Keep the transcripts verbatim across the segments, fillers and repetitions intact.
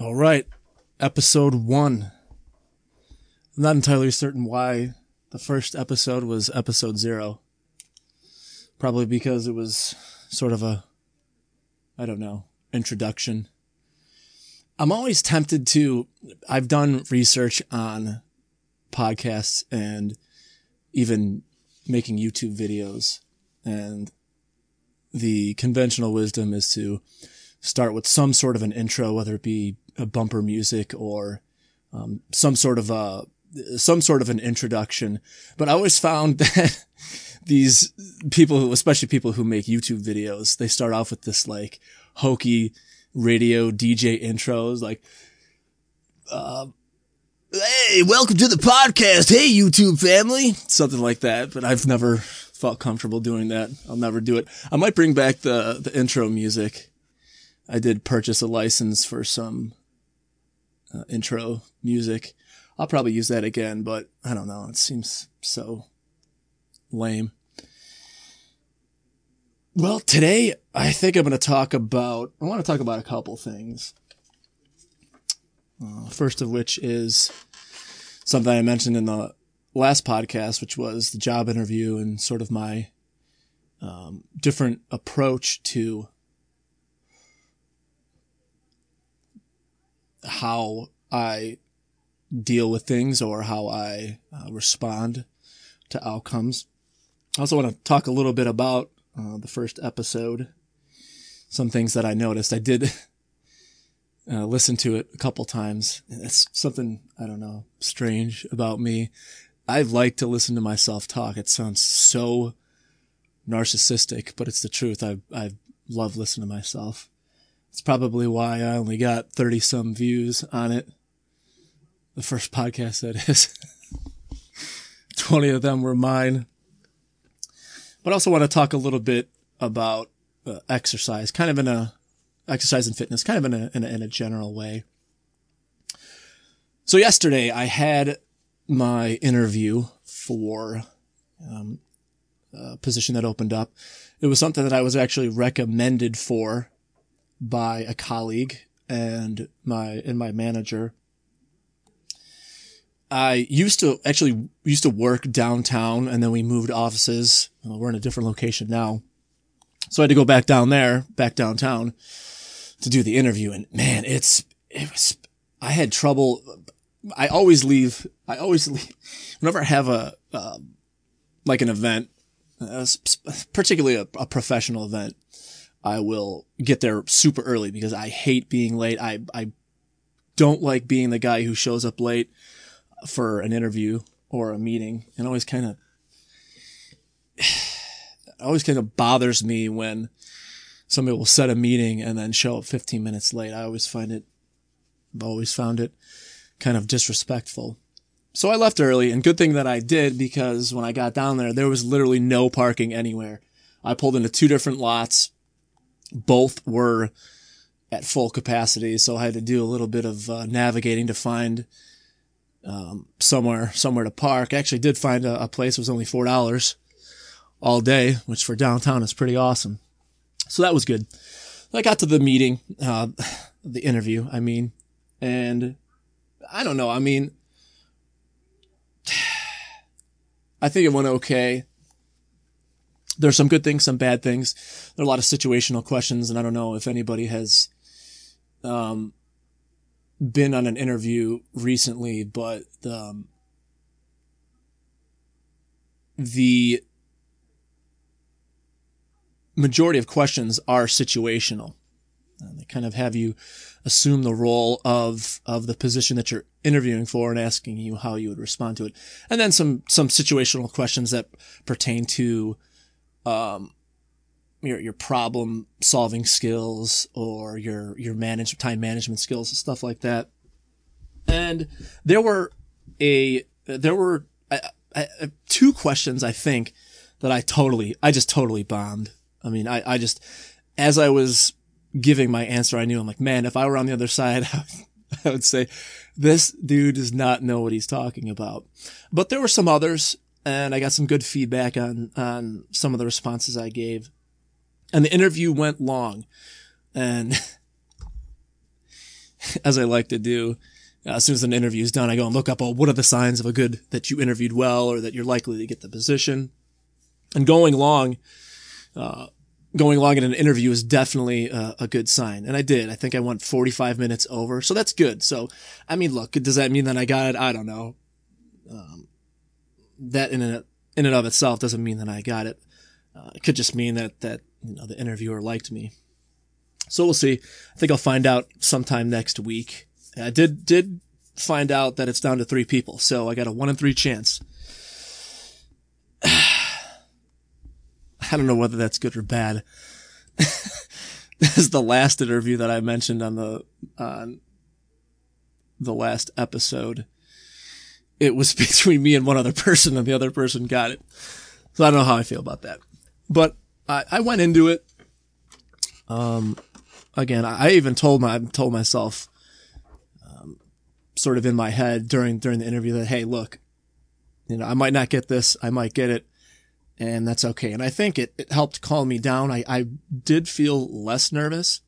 All right, episode one. I'm not entirely certain why the first episode was episode zero. Probably because it was sort of a, I don't know, introduction. I'm always tempted to, I've done research on podcasts and even making YouTube videos, and the conventional wisdom is to start with some sort of an intro, whether it be a bumper music or um, some sort of a some sort of an introduction. But I always found that these people, who, especially people who make YouTube videos, they start off with this like hokey radio D J intros, like, uh, "Hey, welcome to the podcast. Hey, YouTube family," something like that. But I've never felt comfortable doing that. I'll never do it. I might bring back the the intro music. I did purchase a license for some uh, intro music. I'll probably use that again, but I don't know. It seems so lame. Well, today I think I'm going to talk about, I want to talk about a couple things. Uh, first of which is something I mentioned in the last podcast, which was the job interview and sort of my um, different approach to how I deal with things or how I uh, respond to outcomes. I also want to talk a little bit about uh, the first episode, some things that I noticed. I did uh, listen to it a couple times. It's something, I don't know, strange about me. I like to listen to myself talk. It sounds so narcissistic, but it's the truth. I I love listening to myself. It's probably why I only got thirty some views on it. The first podcast, that is. twenty of them were mine. But I also want to talk a little bit about uh, exercise, kind of in a, exercise and fitness, kind of in a, in a, in a general way. So yesterday I had my interview for um, a position that opened up. It was something that I was actually recommended for by a colleague and my, and my manager. I used to actually used to work downtown, and then we moved offices. Well, we're in a different location now. So I had to go back down there, back downtown to do the interview. And man, it's, it was, I had trouble. I always leave, I always leave, whenever I have a, uh, like an event, uh, particularly a, a professional event, I will get there super early because I hate being late. I, I don't like being the guy who shows up late for an interview or a meeting. It always kind of, always kind of bothers me when somebody will set a meeting and then show up fifteen minutes late. I always find it, I've always found it kind of disrespectful. So I left early, and good thing that I did, because when I got down there, there was literally no parking anywhere. I pulled into two different lots. Both were at full capacity, so I had to do a little bit of uh, navigating to find um, somewhere somewhere to park. I actually did find a, a place. It was only four dollars all day, which for downtown is pretty awesome. So that was good. I got to the meeting, uh, the interview, I mean, and I don't know. I mean, I think it went okay. There's some good things, some bad things. There are a lot of situational questions, and I don't know if anybody has um, been on an interview recently, but um, the majority of questions are situational. Uh, they kind of have you assume the role of of the position that you're interviewing for and asking you how you would respond to it. And then some some situational questions that pertain to um your your problem solving skills or your your manage time management skills and stuff like that. And there were a there were I, I, two questions, I think, that I totally I just totally bombed. I mean, I I just, as I was giving my answer, I knew, I'm like, man, if I were on the other side, I would say, this dude does not know what he's talking about. But there were some others, and I got some good feedback on, on some of the responses I gave. And the interview went long. And as I like to do, uh, as soon as an interview is done, I go and look up, oh, what are the signs of a good, that you interviewed well, or that you're likely to get the position. And going long, uh, going long in an interview is definitely a, a good sign. And I did. I think I went forty-five minutes over. So that's good. So, I mean, look, does that mean that I got it? I don't know. Um, that in and, in and of itself doesn't mean that I got it. Uh, it could just mean that, that, you know, the interviewer liked me. So we'll see. I think I'll find out sometime next week. I did, did find out that it's down to three people. So I got a one in three chance. I don't know whether that's good or bad. This is the last interview that I mentioned on the, on the last episode. It was between me and one other person, and the other person got it. So I don't know how I feel about that. But I, I went into it. Um, again, I even told my, I told myself, um, sort of in my head during, during the interview that, hey, look, you know, I might not get this. I might get it. And that's okay. And I think it, it helped calm me down. I, I did feel less nervous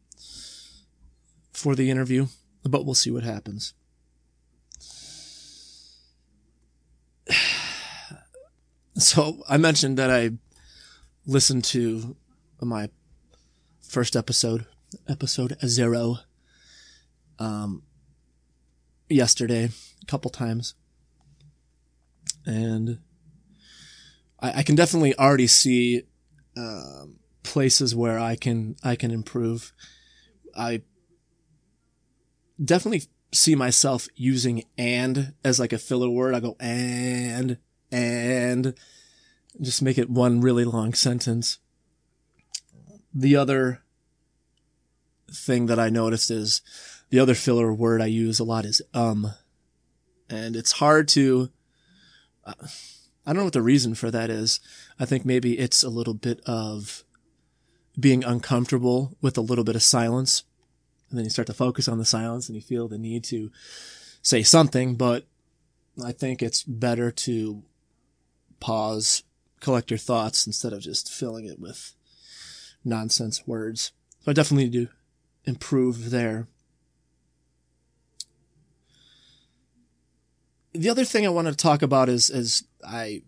for the interview, but we'll see what happens. So I mentioned that I listened to my first episode, episode zero, um, yesterday a couple times. And I, I can definitely already see, um, places where I can, I can improve. I definitely see myself using and as like a filler word. I go and, and just make it one really long sentence. The other thing that I noticed is the other filler word I use a lot is um, and it's hard to, uh, I don't know what the reason for that is. I think maybe it's a little bit of being uncomfortable with a little bit of silence. And then you start to focus on the silence and you feel the need to say something, but I think it's better to pause, collect your thoughts instead of just filling it with nonsense words. So I definitely need to improve there. The other thing I wanted to talk about is, is I,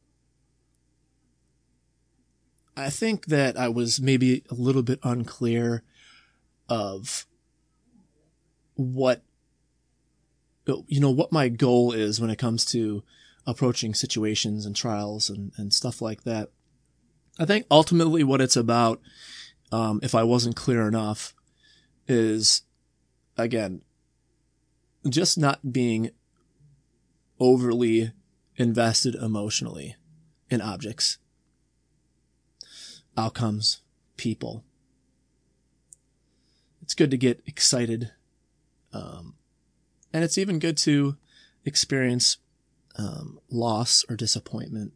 I think that I was maybe a little bit unclear of what, you know, what my goal is when it comes to approaching situations and trials and, and stuff like that. I think ultimately what it's about, um, if I wasn't clear enough, is, again, just not being overly invested emotionally in objects, outcomes, people. It's good to get excited. Um, and it's even good to experience um, loss or disappointment.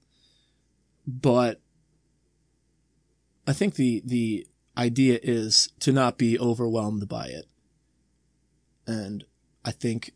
But I think the, the idea is to not be overwhelmed by it. And I think,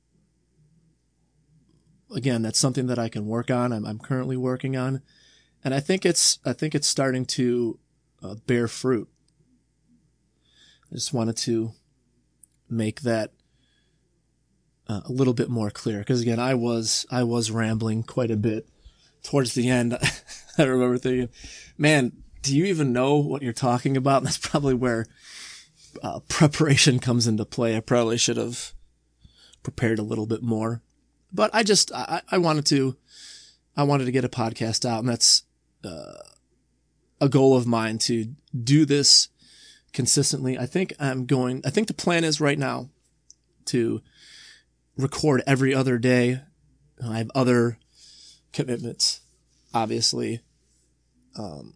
again, that's something that I can work on. I'm, I'm currently working on. And I think it's, I think it's starting to uh, bear fruit. I just wanted to make that uh, a little bit more clear. Because again, I was, I was rambling quite a bit towards the end. I remember thinking, man, do you even know what you're talking about? And that's probably where uh, preparation comes into play. I probably should have prepared a little bit more, but I just, I, I wanted to, I wanted to get a podcast out, and that's uh, a goal of mine to do this consistently. I think I'm going, I think the plan is right now to record every other day. I have other commitments, obviously. Um,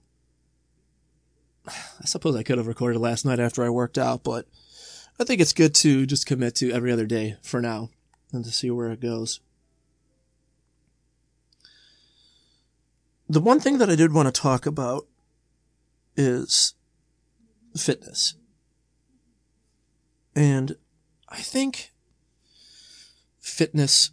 I suppose I could have recorded last night after I worked out, but I think it's good to just commit to every other day for now and to see where it goes. The one thing that I did want to talk about is fitness. And I think fitness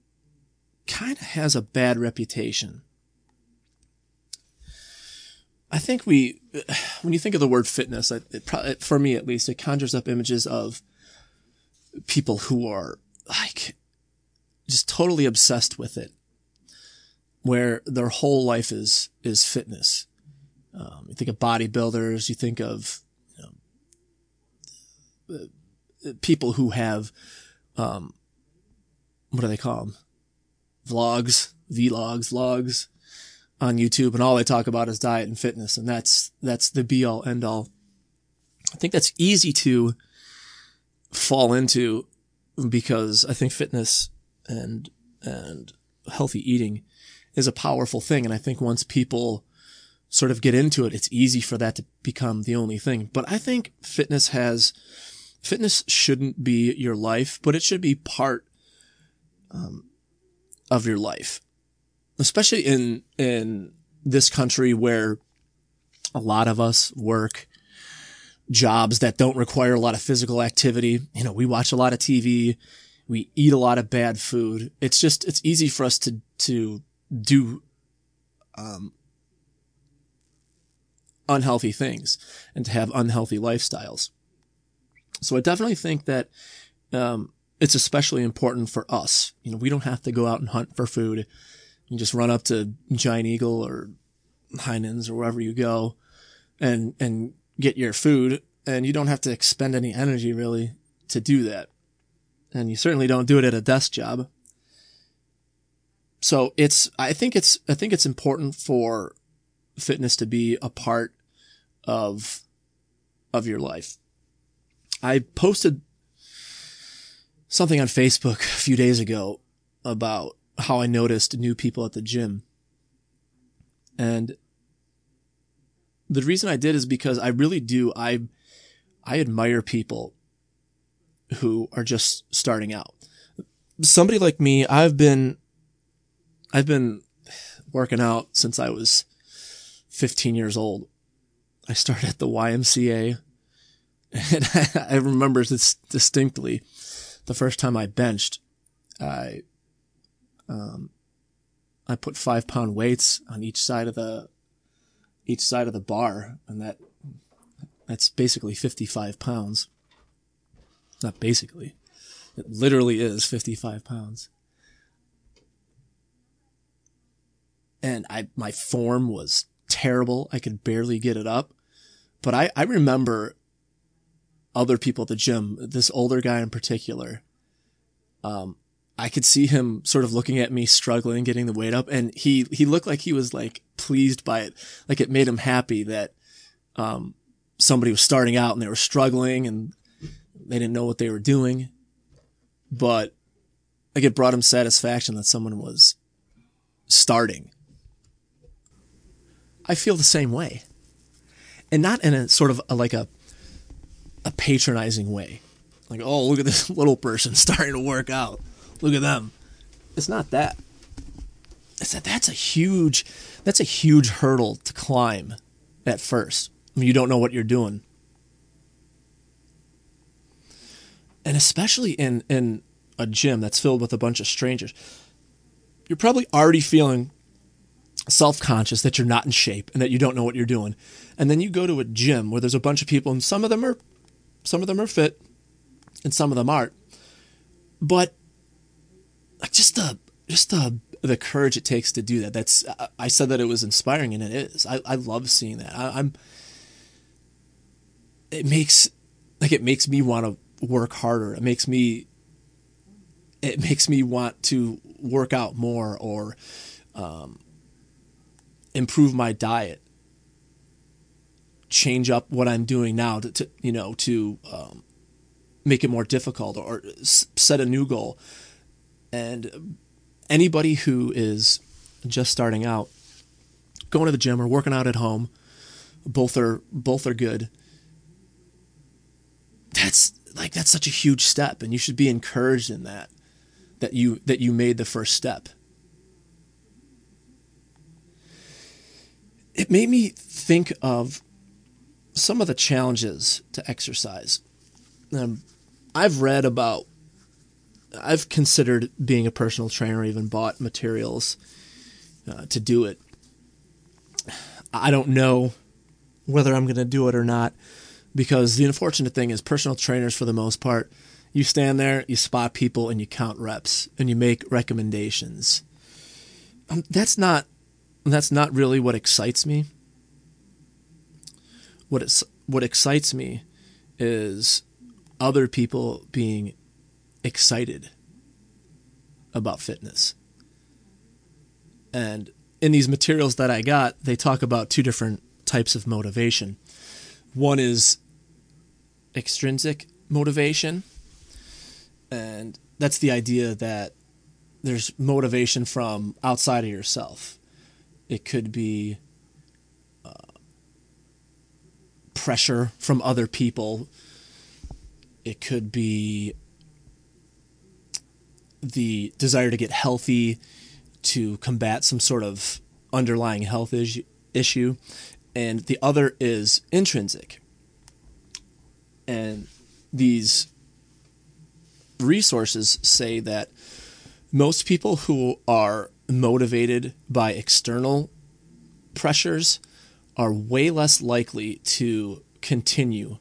kind of has a bad reputation. I think we, when you think of the word fitness, it, it, it, for me at least, it conjures up images of people who are like just totally obsessed with it, where their whole life is is fitness. Um, you think of bodybuilders, you think of you know, people who have, um, what do they call them? Vlogs, vlogs, vlogs on YouTube, and all they talk about is diet and fitness, and that's that's the be all end all. I think that's easy to fall into because I think fitness and and healthy eating is a powerful thing. And I think once people sort of get into it, it's easy for that to become the only thing. But I think fitness has, fitness shouldn't be your life, but it should be part um, of your life, especially in, in this country where a lot of us work jobs that don't require a lot of physical activity. You know, we watch a lot of T V, we eat a lot of bad food. It's just, it's easy for us to, to do, um, unhealthy things and to have unhealthy lifestyles. So I definitely think that, um, it's especially important for us. You know, we don't have to go out and hunt for food. You just run up to Giant Eagle or Heinen's or wherever you go and, and get your food, and you don't have to expend any energy really to do that. And you certainly don't do it at a desk job. So it's, I think it's, I think it's important for fitness to be a part of, of your life. I posted something on Facebook a few days ago about how I noticed new people at the gym. And the reason I did is because I really do, I, I admire people who are just starting out. Somebody like me, I've been, I've been working out since I was fifteen years old. I started at the Y M C A, and I, I remember this distinctly. The first time I benched, I, um, I put five pound weights on each side of the, each side of the bar, and that, that's basically fifty-five pounds. Not basically. It literally is fifty-five pounds. And I, my form was terrible. I could barely get it up. But I, I remember other people at the gym, this older guy in particular. Um, I could see him sort of looking at me struggling, getting the weight up. And he, he looked like he was like pleased by it. Like it made him happy that, um, somebody was starting out and they were struggling and they didn't know what they were doing. But like it brought him satisfaction that someone was starting. I feel the same way. And not in a sort of a, like a, a patronizing way. Like, oh, look at this little person starting to work out. Look at them. It's not that. It's that that's a huge, that's a huge hurdle to climb at first. I mean, you don't know what you're doing. And especially in, in a gym that's filled with a bunch of strangers, you're probably already feeling self-conscious that you're not in shape and that you don't know what you're doing. And then you go to a gym where there's a bunch of people and some of them are, some of them are fit and some of them aren't. But like just the, just the, the courage it takes to do that. That's, I said that it was inspiring, and it is. I, I love seeing that. I, I'm, it makes, like, it makes me want to work harder. It makes me, it makes me want to work out more or, um, improve my diet, change up what I'm doing now to, to you know, to um, make it more difficult or s- set a new goal. And anybody who is just starting out, going to the gym or working out at home, both are both are good. That's like that's such a huge step, and you should be encouraged in that. That you that you made the first step. It made me think of some of the challenges to exercise. Um, I've read about, I've considered being a personal trainer, even bought materials uh, to do it. I don't know whether I'm going to do it or not. Because the unfortunate thing is personal trainers, for the most part, you stand there, you spot people, and you count reps, and you make recommendations. Um, that's not that's not really what excites me. What it's, what excites me is other people being excited about fitness. And in these materials that I got, they talk about two different types of motivation. One is extrinsic motivation, and that's the idea that there's motivation from outside of yourself. It could be uh, pressure from other people. It could be the desire to get healthy, to combat some sort of underlying health is- issue. And the other is intrinsic. And these resources say that most people who are motivated by external pressures are way less likely to continue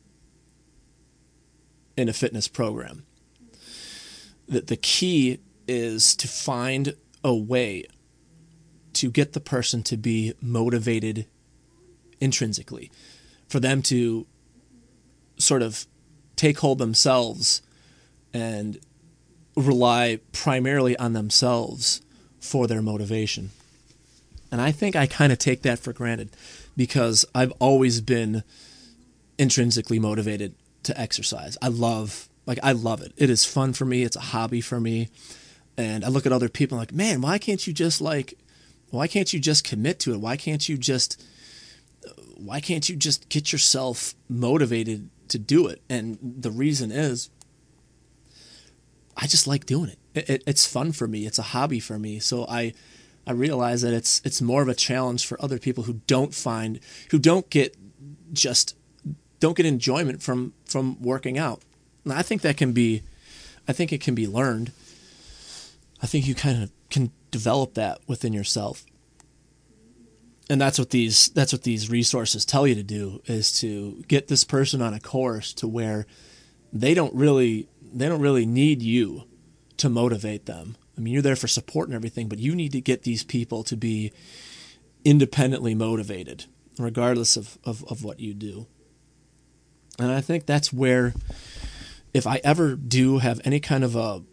in a fitness program. The, the key is to find a way to get the person to be motivated intrinsically, for them to sort of take hold themselves and rely primarily on themselves for their motivation. And I think I kind of take that for granted because I've always been intrinsically motivated to exercise. I love, like, I love it. It is fun for me. It's a hobby for me. And I look at other people like, man, why can't you just like, why can't you just commit to it? Why can't you just, why can't you just get yourself motivated to do it? And the reason is, I just like doing it. It, it. It's fun for me. It's a hobby for me. So I, I realize that it's it's more of a challenge for other people who don't find, who don't get just, don't get enjoyment from from working out. And I think that can be, I think it can be learned. I think you kind of can develop that within yourself. And that's what these that's what these resources tell you to do, is to get this person on a course to where they don't really they don't really need you to motivate them. I mean, you're there for support and everything, but you need to get these people to be independently motivated, regardless of, of, of what you do. And I think that's where, if I ever do have any kind of a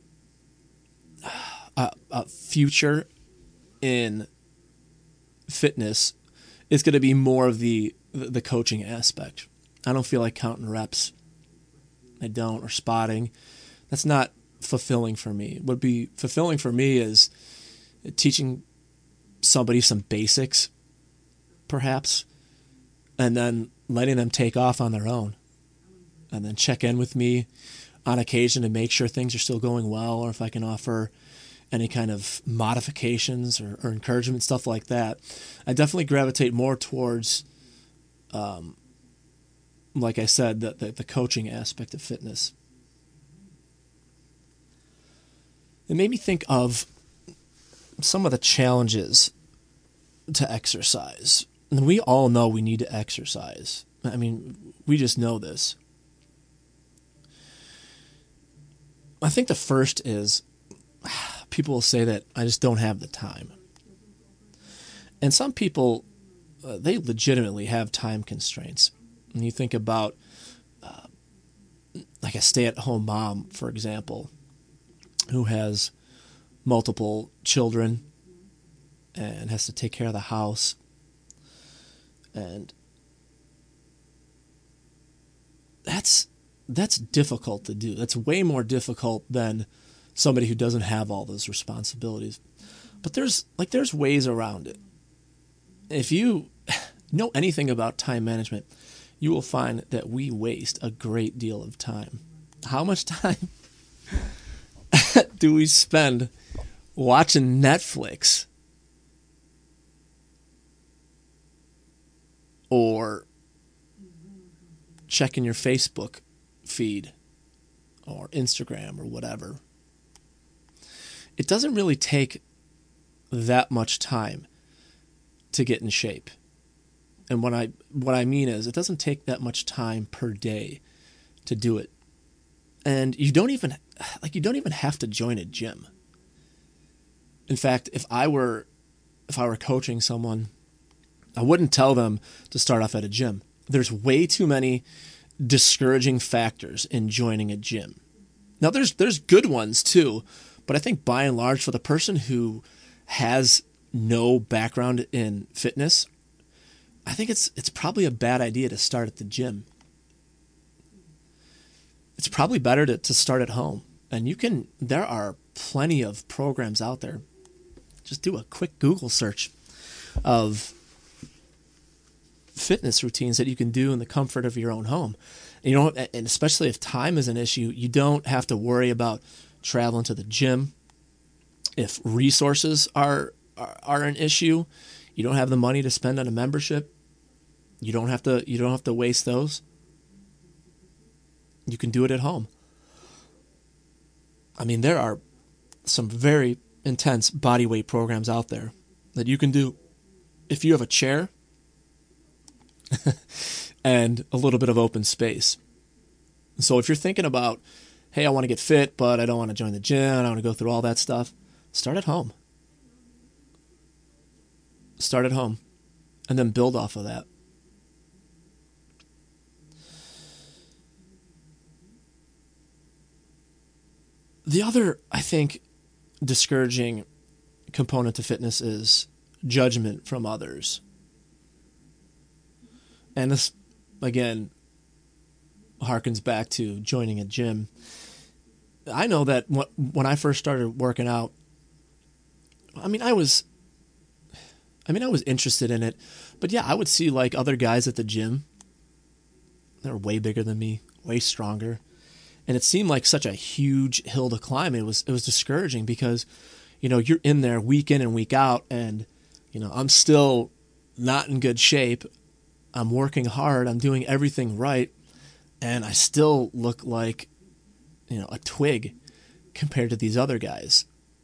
a, a future in fitness, it's going to be more of the the coaching aspect. I don't feel like counting reps. I don't, or spotting. That's not fulfilling for me. What would be fulfilling for me is teaching somebody some basics, perhaps, and then letting them take off on their own, and then check in with me on occasion to make sure things are still going well, or if I can offer any kind of modifications or, or encouragement, stuff like that. I definitely gravitate more towards, um, like I said, the, the, the coaching aspect of fitness. It made me think of some of the challenges to exercise. And we all know we need to exercise. I mean, we just know this. I think the first is, people will say that I just don't have the time. And some people, uh, they legitimately have time constraints. And you think about, uh, like a stay-at-home mom, for example, who has multiple children and has to take care of the house. And that's that's difficult to do. That's way more difficult than somebody who doesn't have all those responsibilities. But there's like there's ways around it. If you know anything about time management, you will find that we waste a great deal of time. How much time do we spend watching Netflix or checking your Facebook feed or Instagram or whatever? It doesn't really take that much time to get in shape. And what I what I mean is it doesn't take that much time per day to do it. And you don't even like you don't even have to join a gym. In fact, if I were if I were coaching someone, I wouldn't tell them to start off at a gym. There's way too many discouraging factors in joining a gym. Now there's there's good ones too, but I think by and large for the person who has no background in fitness, I think it's it's probably a bad idea to start at the gym. It's probably better to, to start at home. And you can there are plenty of programs out there. Just do a quick Google search of fitness routines that you can do in the comfort of your own home. And, you know, and especially if time is an issue, you don't have to worry about traveling to the gym. If resources are, are are an issue, you don't have the money to spend on a membership. You don't have to you don't have to waste those. You can do it at home. I mean, there are some very intense body weight programs out there that you can do if you have a chair and a little bit of open space. So if you're thinking about, hey, I want to get fit, but I don't want to join the gym, I don't want to go through all that stuff, start at home. Start at home and then build off of that. The other, I think, discouraging component to fitness is judgment from others. And this, again, harkens back to joining a gym. I know that when I first started working out, I mean, I was, I mean, I was interested in it, but yeah, I would see like other guys at the gym. They were way bigger than me, way stronger. And it seemed like such a huge hill to climb. It was, it was discouraging because, you know, you're in there week in and week out and, you know, I'm still not in good shape. I'm working hard. I'm doing everything right. And I still look like, you know, a twig compared to these other guys.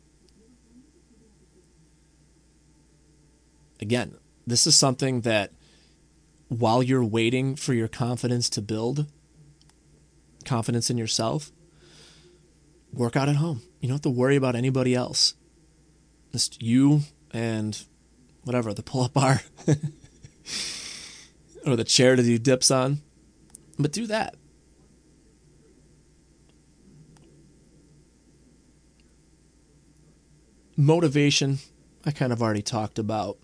Again, this is something that while you're waiting for your confidence to build, confidence in yourself, work out at home. You don't have to worry about anybody else. Just you and whatever, the pull-up bar or the chair to do dips on. But do that. Motivation, I kind of already talked about.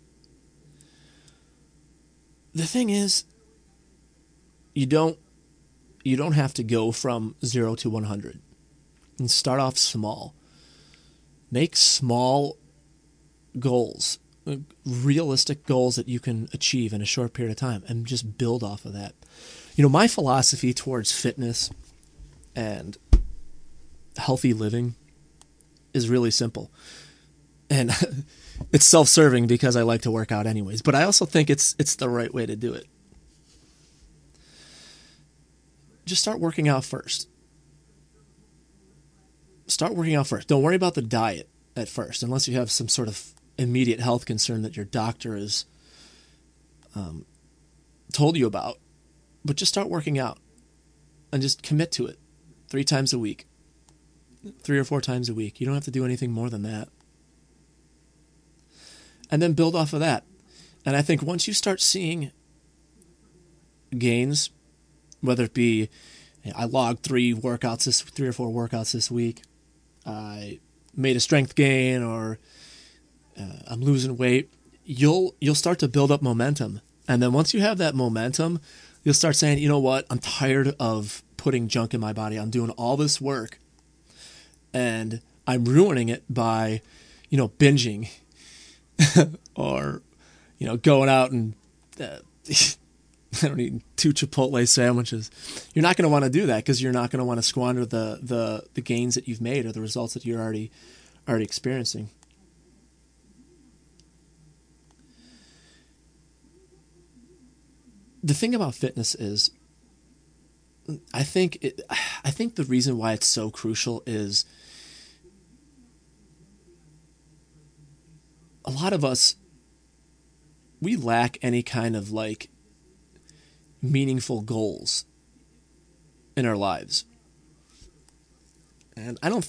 The thing is, you don't you don't have to go from zero to one hundred. And start off small. Make small goals, realistic goals that you can achieve in a short period of time, and just build off of that. You know, my philosophy towards fitness and healthy living is really simple. And it's self-serving because I like to work out anyways, but I also think it's it's the right way to do it. Just start working out first. Start working out first. Don't worry about the diet at first, unless you have some sort of immediate health concern that your doctor has um, told you about. But just start working out and just commit to it three times a week, three or four times a week. You don't have to do anything more than that. And then build off of that. And I think once you start seeing gains, whether it be, you know, I logged three workouts, this three or four workouts this week, I made a strength gain, or uh, I'm losing weight, you'll you'll start to build up momentum. And then once you have that momentum, you'll start saying, you know what, I'm tired of putting junk in my body. I'm doing all this work, and I'm ruining it by, you know, binging or, you know, going out and uh, I don't eat two Chipotle sandwiches. You're not going to want to do that because you're not going to want to squander the, the, the gains that you've made or the results that you're already already experiencing. The thing about fitness is, I think it, I think the reason why it's so crucial is a lot of us we lack any kind of like meaningful goals in our lives. And I don't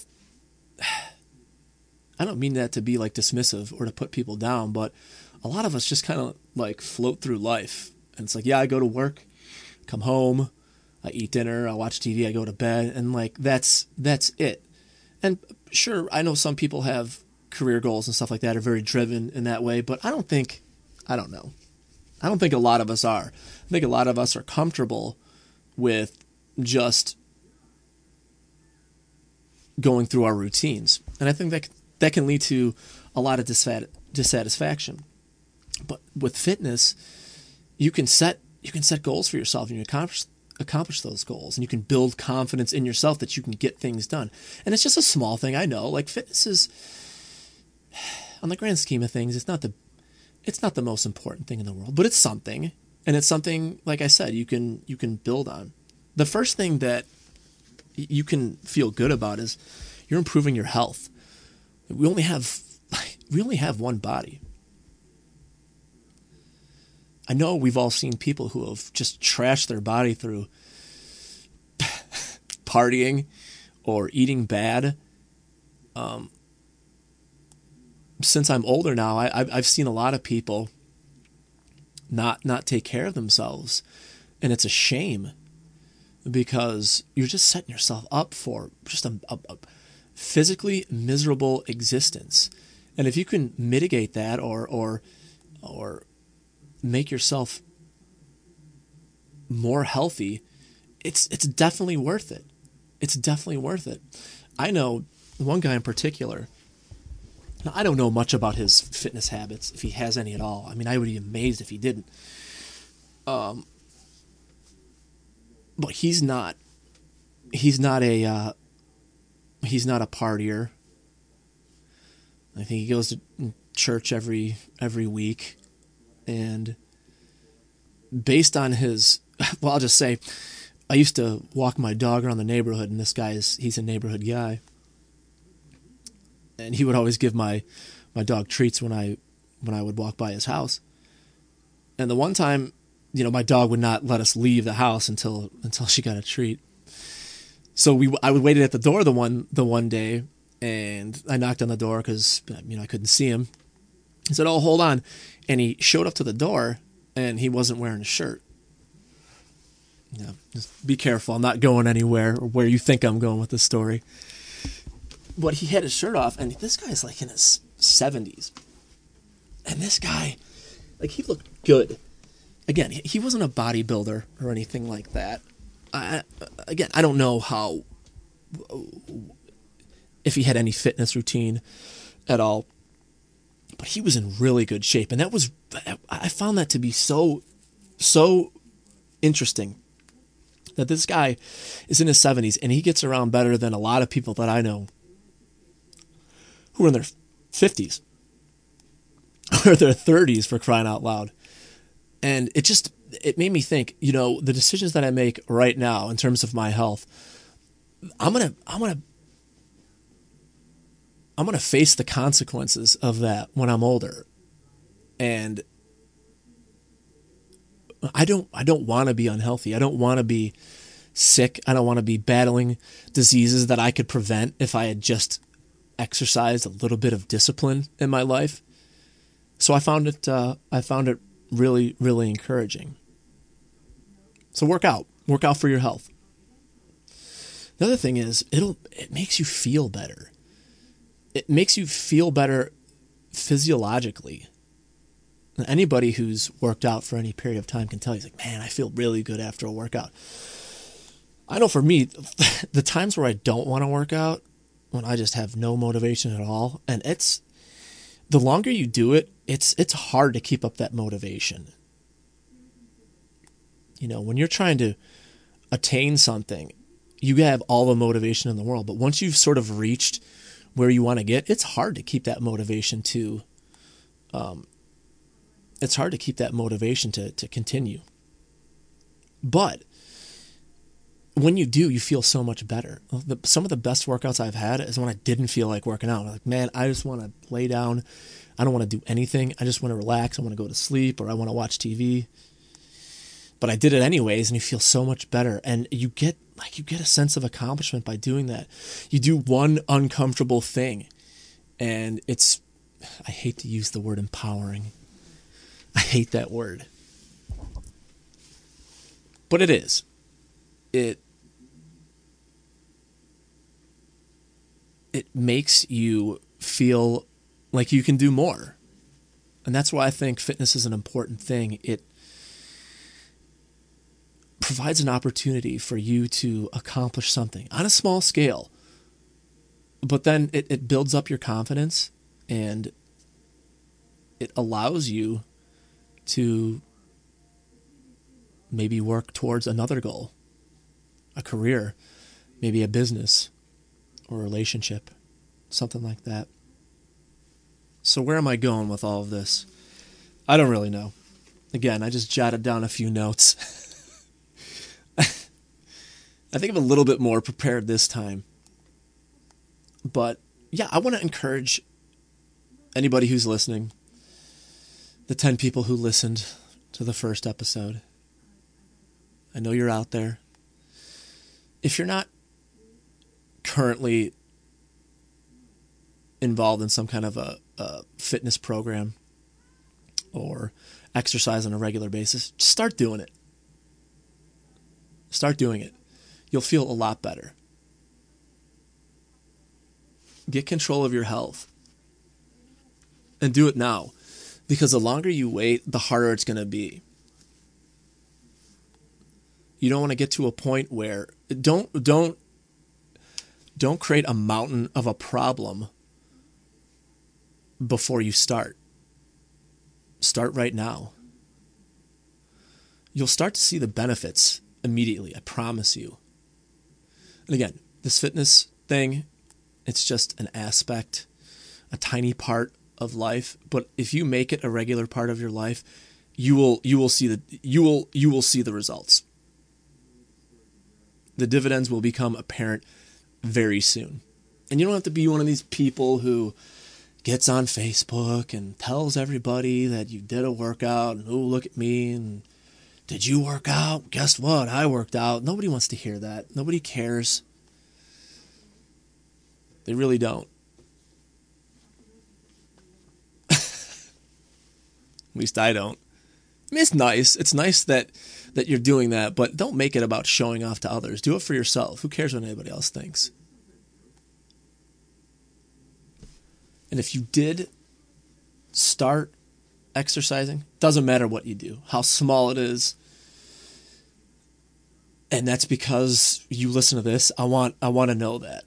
I don't mean that to be like dismissive or to put people down, but a lot of us just kind of like float through life. And it's like, yeah, I go to work, come home, I eat dinner, I watch T V, I go to bed, and like that's that's it. And sure, I know some people have career goals and stuff like that, are very driven in that way, but I don't think, I don't know. I don't think a lot of us are. I think a lot of us are comfortable with just going through our routines. And I think that that can lead to a lot of dissatisfaction. But with fitness, you can set you can set goals for yourself, and you accomplish accomplish those goals, and you can build confidence in yourself that you can get things done. And it's just a small thing, I know. Like fitness is, on the grand scheme of things, it's not the it's not the most important thing in the world, but it's something. And it's something, like I said, you can you can build on. The first thing that you can feel good about is you're improving your health. We only have we only have one body. I know we've all seen people who have just trashed their body through partying or eating bad. Um, since I'm older now, I, I've I've seen a lot of people not not take care of themselves, and it's a shame because you're just setting yourself up for just a, a, a physically miserable existence. And if you can mitigate that or or or make yourself more healthy, it's it's definitely worth it. It's definitely worth it. I know one guy in particular. Now, I don't know much about his fitness habits, if he has any at all. I mean, I would be amazed if he didn't. Um, but he's not. He's not a. Uh, he's not a partier. I think he goes to church every every week, and based on his, well, I'll just say, I used to walk my dog around the neighborhood, and this guy is he's a neighborhood guy. And he would always give my, my dog treats when I when I would walk by his house. And the one time, you know, my dog would not let us leave the house until until she got a treat. So we I would waited at the door the one the one day, and I knocked on the door because you know I couldn't see him. He said, "Oh, hold on," and he showed up to the door, and he wasn't wearing a shirt. You know, just be careful. I'm not going anywhere or where you think I'm going with this story. But he had his shirt off, and this guy's like in his seventies. And this guy, like, he looked good. Again, he wasn't a bodybuilder or anything like that. I, again, I don't know how, if he had any fitness routine at all. But he was in really good shape. And that was, I found that to be so, so interesting. That this guy is in his seventies, and he gets around better than a lot of people that I know who are in their fifties or their thirties, for crying out loud. And it just, it made me think, you know, the decisions that I make right now in terms of my health, I'm going to, I'm going to, I'm going to face the consequences of that when I'm older. And I don't, I don't want to be unhealthy. I don't want to be sick. I don't want to be battling diseases that I could prevent if I had just exercised a little bit of discipline in my life. So I found it uh, I found it really, really encouraging. So work out. Work out for your health. The other thing is it'll it makes you feel better. It makes you feel better physiologically. Anybody who's worked out for any period of time can tell you, like, man, I feel really good after a workout. I know for me, the times where I don't want to work out, when I just have no motivation at all. And it's, the longer you do it, it's it's hard to keep up that motivation. You know, when you're trying to attain something, you have all the motivation in the world. But once you've sort of reached where you want to get, it's hard to keep that motivation to, um, it's hard to keep that motivation to, to continue. But when you do, you feel so much better. The, some of the best workouts I've had is when I didn't feel like working out. I'm like, man, I just want to lay down. I don't want to do anything. I just want to relax. I want to go to sleep, or I want to watch T V. But I did it anyways, and you feel so much better. And you get like you get a sense of accomplishment by doing that. You do one uncomfortable thing, and it's, I hate to use the word empowering. I hate that word. But it is. It it makes you feel like you can do more. And that's why I think fitness is an important thing. It provides an opportunity for you to accomplish something on a small scale. But then it, it builds up your confidence, and it allows you to maybe work towards another goal, a career, maybe a business or a relationship, something like that. So where am I going with all of this? I don't really know. Again, I just jotted down a few notes. I think I'm a little bit more prepared this time. But yeah, I want to encourage anybody who's listening, the ten people who listened to the first episode. I know you're out there. If you're not currently involved in some kind of a, a fitness program or exercise on a regular basis, just start doing it. Start doing it. You'll feel a lot better. Get control of your health. And do it now. Because the longer you wait, the harder it's going to be. You don't want to get to a point where don't don't don't create a mountain of a problem before you start. Start right now. You'll start to see the benefits immediately, I promise you. And again, this fitness thing, it's just an aspect, a tiny part of life, but if you make it a regular part of your life, you will you will see the you will you will see the results. The dividends will become apparent very soon. And you don't have to be one of these people who gets on Facebook and tells everybody that you did a workout and, oh, look at me, and did you work out? Guess what? I worked out. Nobody wants to hear that. Nobody cares. They really don't. At least I don't. I mean, it's nice. It's nice that, that you're doing that, but don't make it about showing off to others. Do it for yourself. Who cares what anybody else thinks? And if you did start exercising, doesn't matter what you do, how small it is, and that's because you listen to this, I want I want to know that.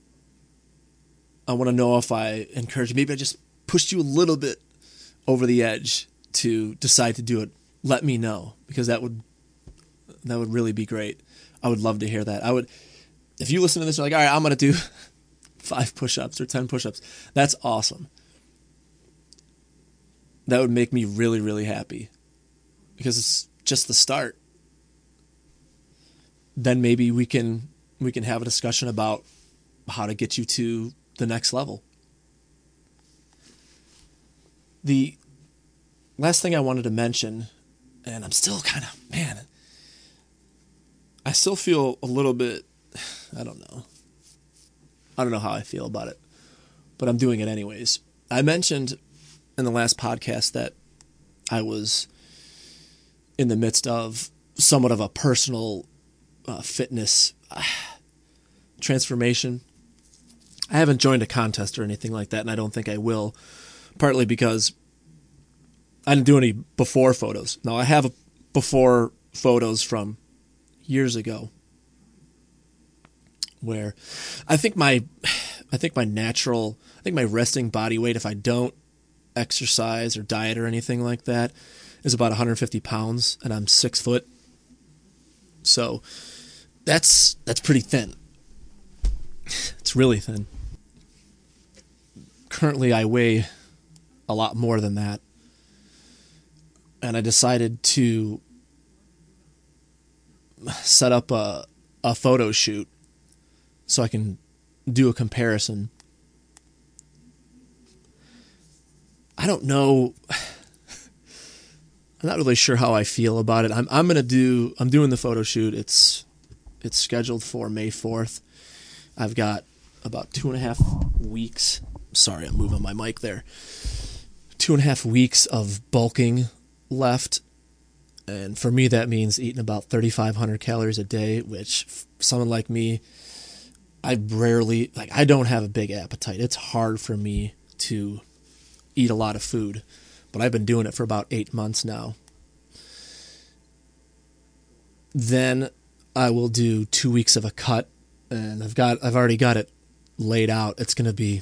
I want to know if I encourage you. Maybe I just pushed you a little bit over the edge to decide to do it. Let me know, because that would that would really be great. I would love to hear that. I would, if you listen to this, you're like, all right, I'm going to do five push-ups or ten push-ups. That's awesome. That would make me really, really happy, because it's just the start. Then maybe we can we can have a discussion about how to get you to the next level. The last thing I wanted to mention, and I'm still kind of, man, I still feel a little bit, I don't know. I don't know how I feel about it, but I'm doing it anyways. I mentioned in the last podcast that I was in the midst of somewhat of a personal uh, fitness uh, transformation. I haven't joined a contest or anything like that, and I don't think I will, partly because I didn't do any before photos. Now, I have before photos from years ago where I think my I think my natural, I think my resting body weight, if I don't exercise or diet or anything like that, is about one hundred fifty pounds, and I'm six foot. So that's that's pretty thin. It's really thin. Currently, I weigh a lot more than that, and I decided to set up a a photo shoot so I can do a comparison. I don't know. I'm not really sure how I feel about it. I'm I'm gonna do I'm doing the photo shoot. It's it's scheduled for May fourth. I've got about two and a half weeks. Sorry, I'm moving my mic there. Two and a half weeks of bulking left. And for me, that means eating about thirty-five hundred calories a day, which someone like me, I rarely, like, I don't have a big appetite. It's hard for me to eat a lot of food, but I've been doing it for about eight months now. Then I will do two weeks of a cut, and I've got, I've already got it laid out. It's going to be,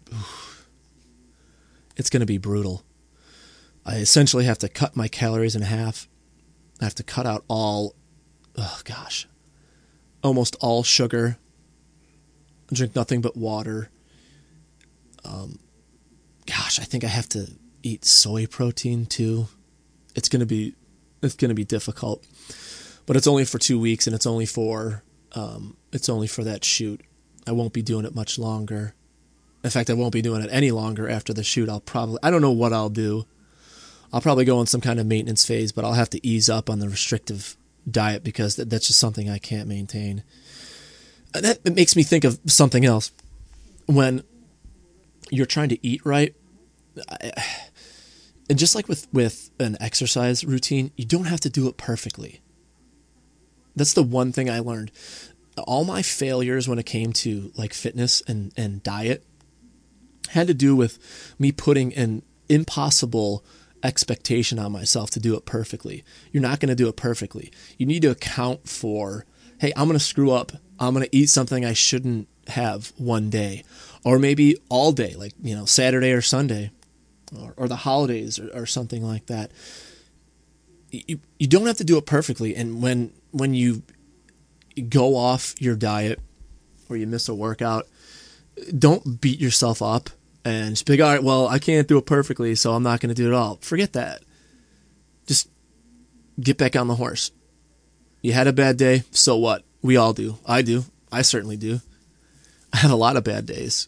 it's going to be brutal. I essentially have to cut my calories in half. I have to cut out all, oh gosh, almost all sugar. Drink nothing but water. Um, gosh, I think I have to eat soy protein too. It's gonna be, it's gonna be difficult, but it's only for two weeks, and it's only for, um, it's only for that shoot. I won't be doing it much longer. In fact, I won't be doing it any longer after the shoot. I'll probably, I don't know what I'll do. I'll probably go in some kind of maintenance phase, but I'll have to ease up on the restrictive diet because that's just something I can't maintain. And that it makes me think of something else. When you're trying to eat right, I, and just like with, with an exercise routine, you don't have to do it perfectly. That's the one thing I learned. All my failures when it came to like fitness and, and diet had to do with me putting an impossible expectation on myself to do it perfectly. You're not going to do it perfectly. You need to account for, hey, I'm going to screw up. I'm going to eat something I shouldn't have one day, or maybe all day, like, you know, Saturday or Sunday, or, or the holidays, or, or something like that. You, you don't have to do it perfectly. And when, when you go off your diet or you miss a workout, don't beat yourself up and just be like, all right, well, I can't do it perfectly, so I'm not going to do it all. Forget that. Just get back on the horse. You had a bad day, so what? We all do. I do. I certainly do. I had a lot of bad days.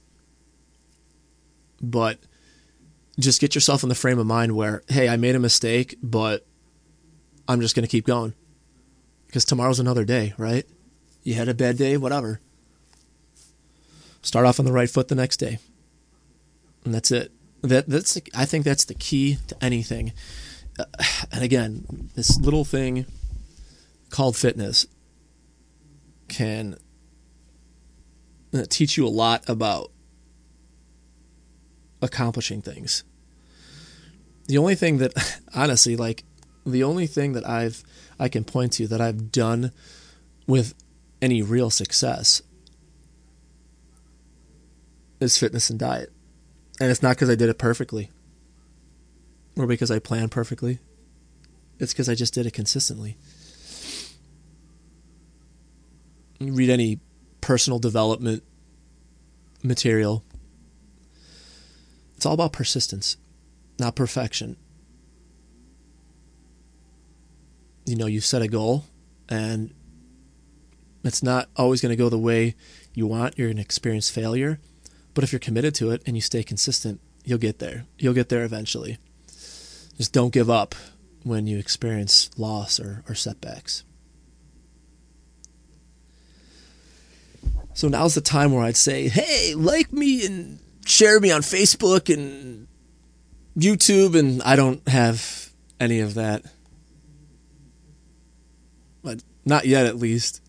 But just get yourself in the frame of mind where, hey, I made a mistake, but I'm just going to keep going. Because tomorrow's another day, right? You had a bad day, whatever. Start off on the right foot the next day. And that's it. That that's I think that's the key to anything. Uh, and again, this little thing called fitness can teach you a lot about accomplishing things. The only thing that, honestly, like, the only thing that I've I can point to that I've done with any real success is fitness and diet. And it's not because I did it perfectly or because I planned perfectly. It's because I just did it consistently. You read any personal development material, it's all about persistence, not perfection. You know, you set a goal, and it's not always going to go the way you want. You're going to experience failure. But if you're committed to it and you stay consistent, you'll get there. You'll get there eventually. Just don't give up when you experience loss or, or setbacks. So now's the time where I'd say, hey, like me and share me on Facebook and YouTube, and I don't have any of that. But not yet, at least.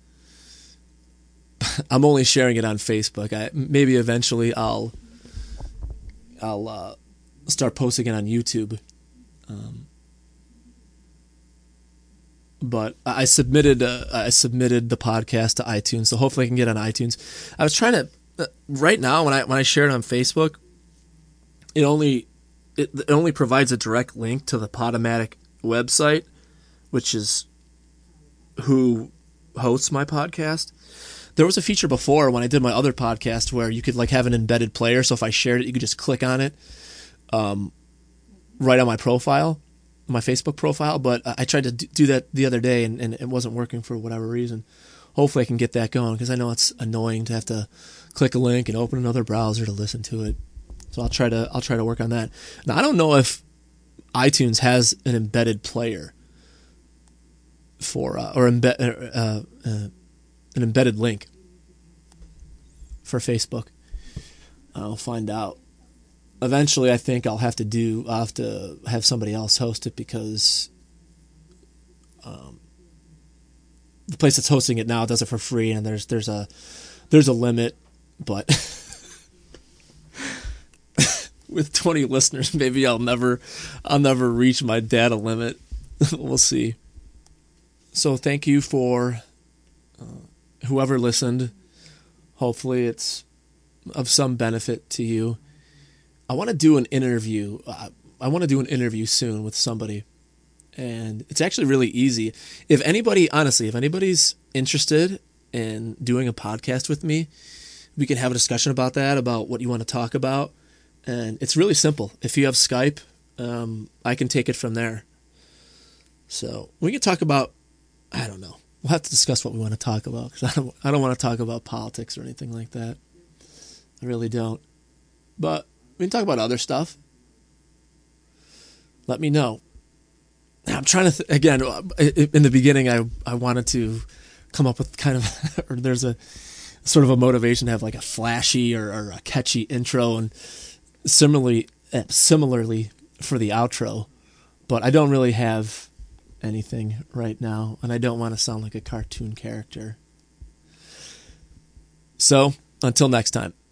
I'm only sharing it on Facebook. I maybe eventually I'll I'll uh, start posting it on YouTube. Um, but I submitted uh, I submitted the podcast to iTunes, so hopefully I can get on iTunes. I was trying to uh, right now when I when I share it on Facebook, it only it, it only provides a direct link to the Podomatic website, which is who hosts my podcast. There was a feature before when I did my other podcast where you could like have an embedded player. So if I shared it, you could just click on it um, right on my profile, my Facebook profile. But I tried to do that the other day and, and it wasn't working for whatever reason. Hopefully I can get that going because I know it's annoying to have to click a link and open another browser to listen to it. So I'll try to I'll try to work on that. Now I don't know if iTunes has an embedded player for uh, or embed uh, uh, an embedded link for Facebook. I'll find out. Eventually, I think I'll have to do. I'll have to have somebody else host it because um, the place that's hosting it now does it for free, and there's there's a there's a limit, but. With twenty listeners, maybe I'll never, I'll never reach my data limit. We'll see. So thank you for uh, whoever listened. Hopefully it's of some benefit to you. I want to do an interview. Uh, I want to do an interview soon with somebody, and it's actually really easy. If anybody, honestly, if anybody's interested in doing a podcast with me, we can have a discussion about that, about what you want to talk about. And it's really simple. If you have Skype, um, I can take it from there. So we can talk about, I don't know. We'll have to discuss what we want to talk about because I don't, I don't want to talk about politics or anything like that. I really don't. But we can talk about other stuff. Let me know. I'm trying to, th- again, in the beginning, I, I wanted to come up with kind of, or there's a sort of a motivation to have like a flashy or, or a catchy intro, and Similarly, similarly for the outro, but I don't really have anything right now, and I don't want to sound like a cartoon character. So, until next time.